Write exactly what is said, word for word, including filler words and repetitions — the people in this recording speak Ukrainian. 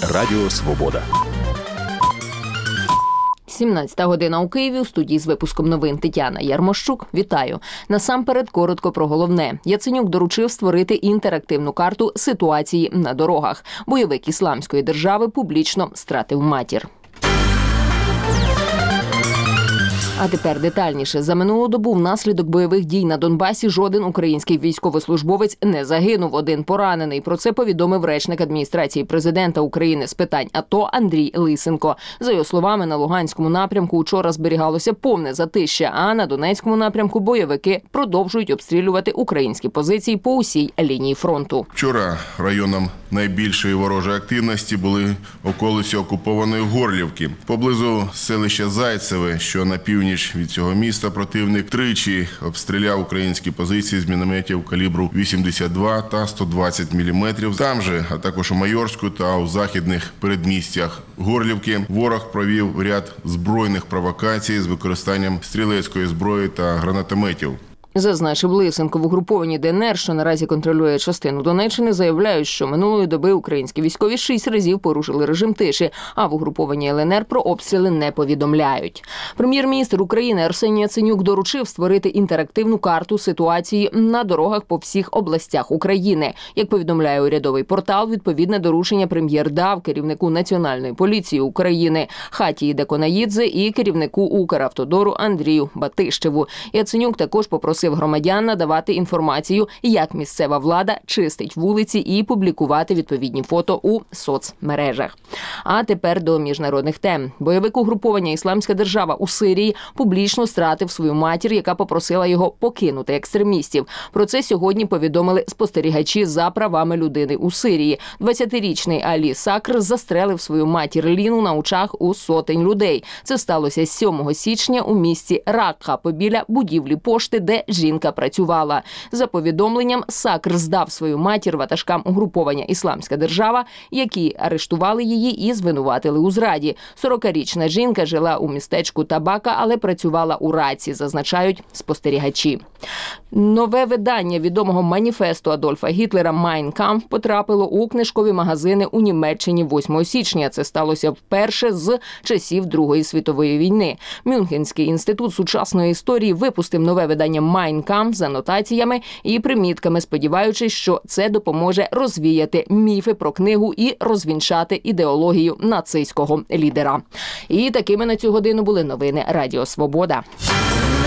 Радіо Свобода. сімнадцята година у Києві. У студії з випуском новин Тетяна Ярмощук. Вітаю. Насамперед коротко про головне. Яценюк доручив створити інтерактивну карту ситуації на дорогах. Бойовик Ісламської держави публічно стратив матір. А тепер детальніше. За минулу добу внаслідок бойових дій на Донбасі жоден український військовослужбовець не загинув, один поранений. Про це повідомив речник адміністрації президента України з питань АТО Андрій Лисенко. За його словами, на Луганському напрямку учора зберігалося повне затища, а на Донецькому напрямку бойовики продовжують обстрілювати українські позиції по усій лінії фронту. Вчора районом найбільшої ворожої активності були околиці окупованої Горлівки. Поблизу селища Зайцеве, що на північ від цього міста, противник тричі обстріляв українські позиції з мінометів калібру вісімдесят два та сто двадцять міліметрів. Там же, а також у Майорську та у західних передмістях Горлівки, ворог провів ряд збройних провокацій з використанням стрілецької зброї та гранатометів. Зазначив Лисенко. В угрупованні ДНР, що наразі контролює частину Донеччини, заявляють, що минулої доби українські військові шість разів порушили режим тиші, а в угрупованні ЛНР про обстріли не повідомляють. Прем'єр-міністр України Арсеній Яценюк доручив створити інтерактивну карту ситуації на дорогах по всіх областях України. Як повідомляє урядовий портал, відповідне доручення прем'єр дав керівнику Національної поліції України Хатії Деконаїдзе і керівнику Укравтодору Андрію Батищеву. Яценюк також попросив громадян надавати інформацію, як місцева влада чистить вулиці, і публікувати відповідні фото у соцмережах. А тепер до міжнародних тем. Бойовик угруповання «Ісламська держава» у Сирії публічно стратив свою матір, яка попросила його покинути екстремістів. Про це сьогодні повідомили спостерігачі за правами людини у Сирії. двадцятирічний Алі Сакр застрелив свою матір Ліну на очах у сотень людей. Це сталося сьомого січня у місті Ракха, побіля будівлі пошти, де жінка працювала. За повідомленням, Сакр здав свою матір ватажкам угруповання «Ісламська держава», які арештували її і звинуватили у зраді. сорокарічна жінка жила у містечку Табака, але працювала у Раці, зазначають спостерігачі. Нове видання відомого маніфесту Адольфа Гітлера «Майн Кампф» потрапило у книжкові магазини у Німеччині восьмого січня. Це сталося вперше з часів Другої світової війни. Мюнхенський інститут сучасної історії випустив нове видання «Майн Кампф» з анотаціями і примітками, сподіваючись, що це допоможе розвіяти міфи про книгу і розвінчати ідеологію нацистського лідера. І такими на цю годину були новини Радіо Свобода.